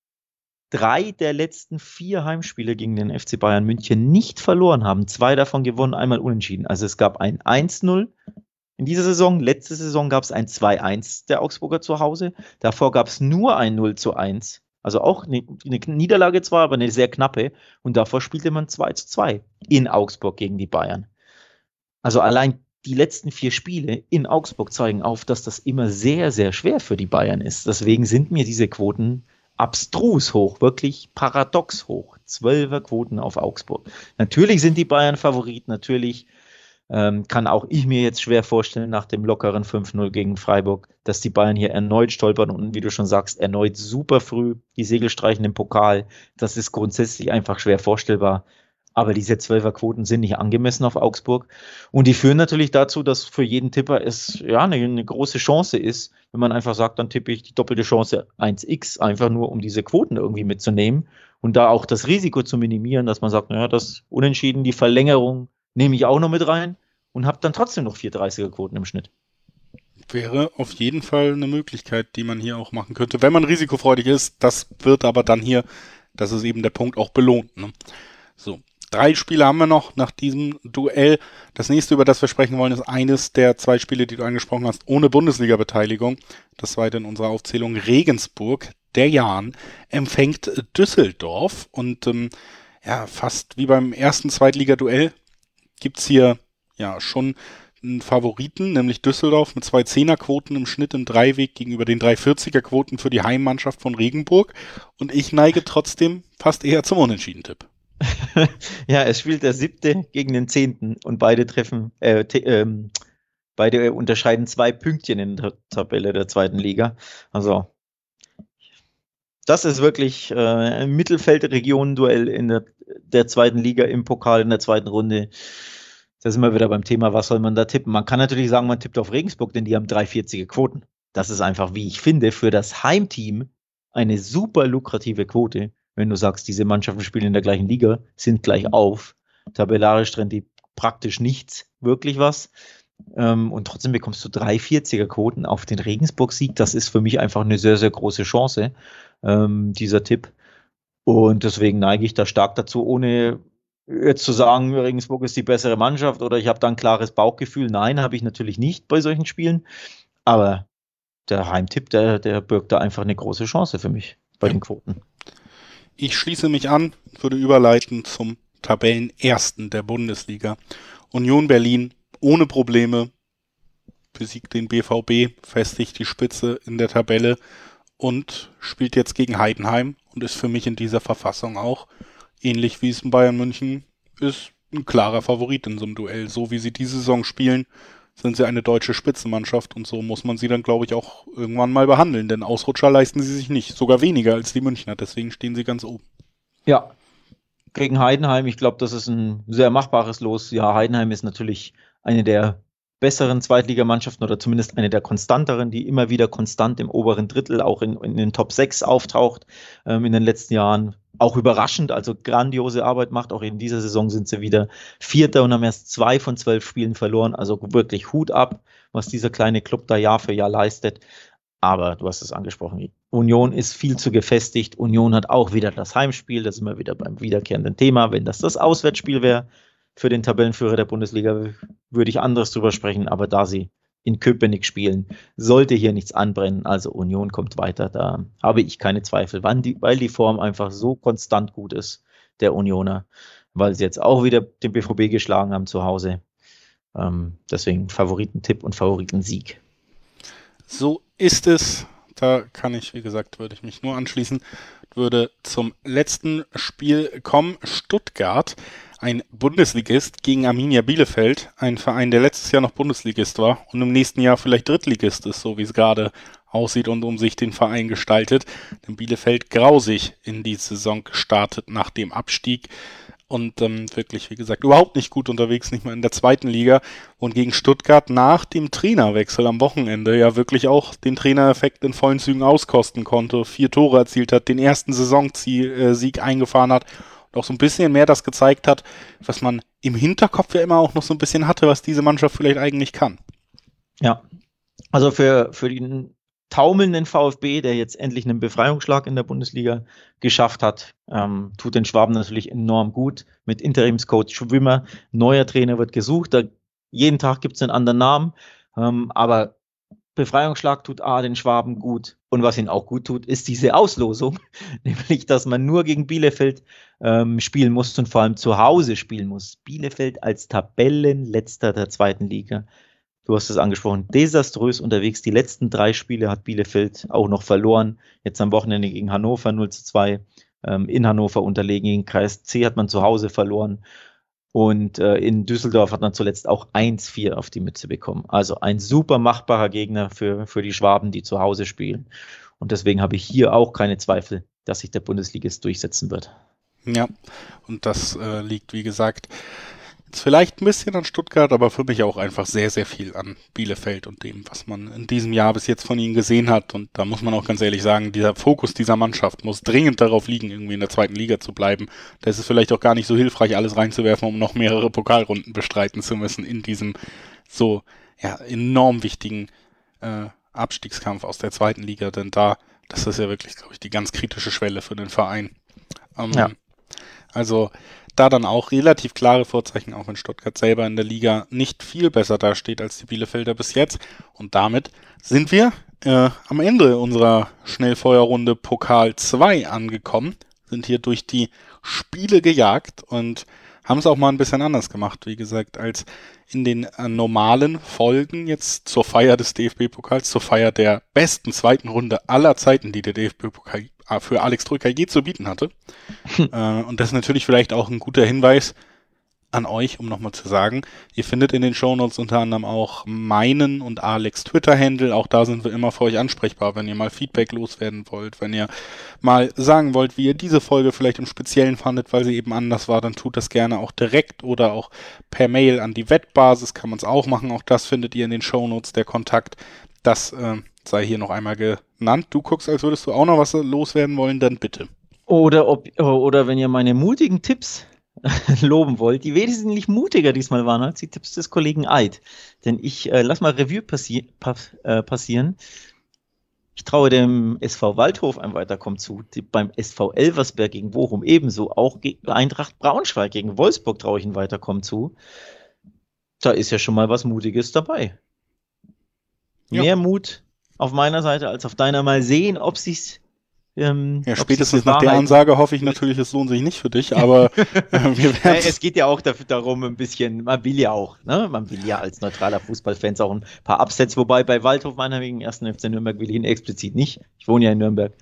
3 der letzten 4 Heimspiele gegen den FC Bayern München nicht verloren haben. 2 davon gewonnen, einmal unentschieden. Also es gab ein 1:0 in dieser Saison. Letzte Saison gab es ein 2:1 der Augsburger zu Hause. Davor gab es nur ein 0:1. Also auch eine Niederlage zwar, aber eine sehr knappe. Und davor spielte man 2:2 in Augsburg gegen die Bayern. Also allein die letzten 4 Spiele in Augsburg zeigen auf, dass das immer sehr, sehr schwer für die Bayern ist. Deswegen sind mir diese Quoten abstrus hoch, wirklich paradox hoch. 12er Quoten auf Augsburg. Natürlich sind die Bayern Favorit, natürlich kann auch ich mir jetzt schwer vorstellen, nach dem lockeren 5-0 gegen Freiburg, dass die Bayern hier erneut stolpern und, wie du schon sagst, erneut super früh die Segel streichen im Pokal. Das ist grundsätzlich einfach schwer vorstellbar. Aber diese 12er Quoten sind nicht angemessen auf Augsburg. Und die führen natürlich dazu, dass für jeden Tipper es ja eine große Chance ist, wenn man einfach sagt, dann tippe ich die doppelte Chance 1x, einfach nur um diese Quoten irgendwie mitzunehmen und da auch das Risiko zu minimieren, dass man sagt, naja, das Unentschieden, die Verlängerung nehme ich auch noch mit rein und habe dann trotzdem noch 4,30er Quoten im Schnitt. Wäre auf jeden Fall eine Möglichkeit, die man hier auch machen könnte, wenn man risikofreudig ist. Das wird aber dann hier, das ist eben der Punkt, auch belohnt. Ne? So, 3 Spiele haben wir noch nach diesem Duell. Das nächste, über das wir sprechen wollen, ist eines der 2 Spiele, die du angesprochen hast, ohne Bundesliga-Beteiligung. Das zweite in unserer Aufzählung, Regensburg. Der Jan empfängt Düsseldorf und fast wie beim ersten Zweitliga-Duell gibt's hier ja schon einen Favoriten, nämlich Düsseldorf mit 2 Zehnerquoten im Schnitt im Dreiweg gegenüber den 3 40er-Quoten für die Heimmannschaft von Regensburg. Und ich neige trotzdem fast eher zum Unentschieden-Tipp. Ja, es spielt der 7. gegen den 10. und beide beide unterscheiden 2 Pünktchen in der Tabelle der 2. Liga. Also, das ist wirklich ein Mittelfeldregionen-Duell in der 2. Liga im Pokal in der 2. Runde. Da sind wir wieder beim Thema, was soll man da tippen? Man kann natürlich sagen, man tippt auf Regensburg, denn die haben 3,40er Quoten. Das ist einfach, wie ich finde, für das Heimteam eine super lukrative Quote. Wenn du sagst, diese Mannschaften spielen in der gleichen Liga, sind gleich auf. Tabellarisch trennt die praktisch nichts, wirklich was. Und trotzdem bekommst du 3,40er Quoten auf den Regensburg-Sieg. Das ist für mich einfach eine sehr, sehr große Chance, dieser Tipp. Und deswegen neige ich da stark dazu, ohne jetzt zu sagen, Regensburg ist die bessere Mannschaft oder ich habe da ein klares Bauchgefühl. Nein, habe ich natürlich nicht bei solchen Spielen. Aber der Heimtipp, der birgt da einfach eine große Chance für mich bei den Quoten. Ich schließe mich an, würde überleiten zum Tabellenersten der Bundesliga. Union Berlin ohne Probleme besiegt den BVB, festigt die Spitze in der Tabelle und spielt jetzt gegen Heidenheim und ist für mich in dieser Verfassung auch, ähnlich wie es in Bayern München ist, ein klarer Favorit in so einem Duell. So wie sie diese Saison spielen, sind sie eine deutsche Spitzenmannschaft und so muss man sie dann, glaube ich, auch irgendwann mal behandeln, denn Ausrutscher leisten sie sich nicht, sogar weniger als die Münchner, deswegen stehen sie ganz oben. Ja, gegen Heidenheim, ich glaube, das ist ein sehr machbares Los. Ja, Heidenheim ist natürlich eine der besseren Zweitligamannschaften oder zumindest eine der konstanteren, die immer wieder konstant im oberen Drittel, auch in den Top 6 auftaucht in den letzten Jahren. Auch überraschend, also grandiose Arbeit macht. Auch in dieser Saison sind sie wieder Vierter und haben erst 2 von 12 Spielen verloren. Also wirklich Hut ab, was dieser kleine Club da Jahr für Jahr leistet. Aber du hast es angesprochen, Union ist viel zu gefestigt. Union hat auch wieder das Heimspiel. Das ist immer wieder beim wiederkehrenden Thema. Wenn das Auswärtsspiel wäre für den Tabellenführer der Bundesliga, würde ich anderes drüber sprechen. Aber da sie in Köpenick spielen, sollte hier nichts anbrennen. Also Union kommt weiter. Da habe ich keine Zweifel, weil die Form einfach so konstant gut ist, der Unioner. Weil sie jetzt auch wieder den BVB geschlagen haben zu Hause. Deswegen Favoritentipp und Favoritensieg. So ist es. Da kann ich, wie gesagt, würde ich mich nur anschließen. Würde zum letzten Spiel kommen. Stuttgart, ein Bundesligist gegen Arminia Bielefeld. Ein Verein, der letztes Jahr noch Bundesligist war und im nächsten Jahr vielleicht Drittligist ist, so wie es gerade aussieht und um sich den Verein gestaltet. Denn Bielefeld grausig in die Saison gestartet nach dem Abstieg. Und wirklich, wie gesagt, überhaupt nicht gut unterwegs, nicht mal in der 2. Liga. Und gegen Stuttgart nach dem Trainerwechsel am Wochenende ja wirklich auch den Trainereffekt in vollen Zügen auskosten konnte. 4 Tore erzielt hat, den ersten Saisonsieg eingefahren hat. Und auch so ein bisschen mehr das gezeigt hat, was man im Hinterkopf ja immer auch noch so ein bisschen hatte, was diese Mannschaft vielleicht eigentlich kann. Ja, also für den taumelnden VfB, der jetzt endlich einen Befreiungsschlag in der Bundesliga geschafft hat, tut den Schwaben natürlich enorm gut. Mit Interimscoach Schwimmer, neuer Trainer wird gesucht, jeden Tag gibt es einen anderen Namen, aber Befreiungsschlag tut A, den Schwaben gut, Und was ihnen auch gut tut, ist diese Auslosung, nämlich, dass man nur gegen Bielefeld spielen muss und vor allem zu Hause spielen muss. Bielefeld als Tabellenletzter der zweiten Liga. Du hast es angesprochen, desaströs unterwegs. Die letzten 3 Spiele hat Bielefeld auch noch verloren. Jetzt am Wochenende gegen Hannover 0:2. In Hannover unterlegen. Gegen KSC hat man zu Hause verloren. Und in Düsseldorf hat man zuletzt auch 1:4 auf die Mütze bekommen. Also ein super machbarer Gegner für die Schwaben, die zu Hause spielen. Und deswegen habe ich hier auch keine Zweifel, dass sich der Bundesligist durchsetzen wird. Ja, und das liegt, wie gesagt, jetzt vielleicht ein bisschen an Stuttgart, aber für mich auch einfach sehr, sehr viel an Bielefeld und dem, was man in diesem Jahr bis jetzt von ihnen gesehen hat. Und da muss man auch ganz ehrlich sagen, dieser Fokus dieser Mannschaft muss dringend darauf liegen, irgendwie in der zweiten Liga zu bleiben. Da ist es vielleicht auch gar nicht so hilfreich, alles reinzuwerfen, um noch mehrere Pokalrunden bestreiten zu müssen in diesem so enorm wichtigen Abstiegskampf aus der zweiten Liga. Denn das ist ja wirklich, glaube ich, die ganz kritische Schwelle für den Verein. Also da dann auch relativ klare Vorzeichen, auch wenn Stuttgart selber in der Liga nicht viel besser dasteht als die Bielefelder bis jetzt. Und damit sind wir am Ende unserer Schnellfeuerrunde Pokal 2 angekommen, sind hier durch die Spiele gejagt und haben es auch mal ein bisschen anders gemacht, wie gesagt, als in den normalen Folgen jetzt zur Feier des DFB-Pokals, zur Feier der besten zweiten Runde aller Zeiten, die der DFB-Pokal für Alex Troika je zu bieten hatte. Und das ist natürlich vielleicht auch ein guter Hinweis an euch, um nochmal zu sagen, ihr findet in den Shownotes unter anderem auch meinen und Alex Twitter-Handle. Auch da sind wir immer für euch ansprechbar, wenn ihr mal Feedback loswerden wollt, wenn ihr mal sagen wollt, wie ihr diese Folge vielleicht im Speziellen fandet, weil sie eben anders war, dann tut das gerne auch direkt oder auch per Mail an die Wettbasis, kann man es auch machen. Auch das findet ihr in den Shownotes, der Kontakt. Das sei hier noch einmal genannt. Du guckst, als würdest du auch noch was loswerden wollen, dann bitte. Oder wenn ihr meine mutigen Tipps loben wollt, die wesentlich mutiger diesmal waren als die Tipps des Kollegen Eid. Denn ich lass mal Revue passieren. Ich traue dem SV Waldhof ein Weiterkommen zu. Beim SV Elversberg gegen Bochum ebenso. Auch Eintracht Braunschweig gegen Wolfsburg traue ich ein Weiterkommen zu. Da ist ja schon mal was Mutiges dabei. Ja. Mehr Mut auf meiner Seite als auf deiner. Mal sehen, ob sich's spätestens nach der Ansage hoffe ich natürlich, es lohnt sich nicht für dich, aber wir werden es geht ja auch darum, ein bisschen, man will ja auch, ne? Man will ja als neutraler Fußballfan auch ein paar Upsets, wobei bei Waldhof meinetwegen 1. FC Nürnberg will ich ihn explizit nicht. Ich wohne ja in Nürnberg.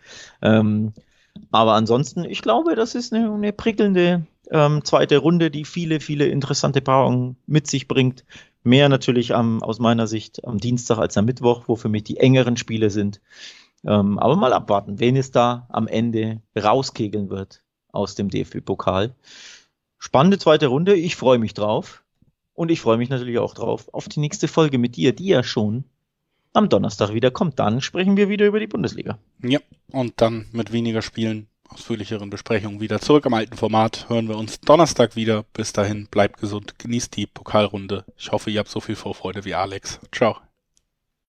Aber ansonsten, ich glaube, das ist eine prickelnde zweite Runde, die viele, viele interessante Paarungen mit sich bringt. Mehr natürlich aus meiner Sicht am Dienstag als am Mittwoch, wo für mich die engeren Spiele sind. Aber mal abwarten, wen es da am Ende rauskegeln wird aus dem DFB-Pokal. Spannende zweite Runde, ich freue mich drauf. Und ich freue mich natürlich auch drauf auf die nächste Folge mit dir, die ja schon am Donnerstag wieder kommt. Dann sprechen wir wieder über die Bundesliga. Ja, und dann mit weniger Spielen, ausführlicheren Besprechungen wieder zurück am alten Format. Hören wir uns Donnerstag wieder. Bis dahin, bleibt gesund, genießt die Pokalrunde. Ich hoffe, ihr habt so viel Vorfreude wie Alex. Ciao.